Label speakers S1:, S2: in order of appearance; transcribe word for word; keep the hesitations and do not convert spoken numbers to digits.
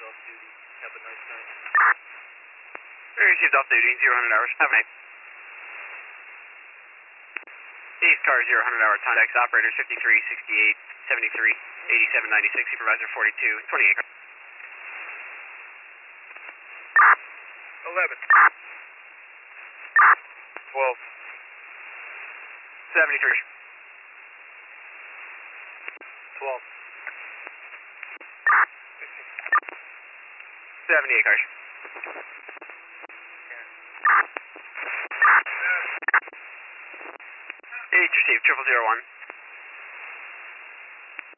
S1: off duty. Have a nice night.
S2: Received off duty, zero hundred hours. Have a night. East car zero hundred hour contact operators fifty-three, sixty-eight, seventy-three, eighty-seven, ninety-six, supervisor forty-two, twenty-eight.
S1: eleven.
S2: twelve. seventy-three.
S1: twelve.
S2: seventy-eight cars. Each received triple zero one,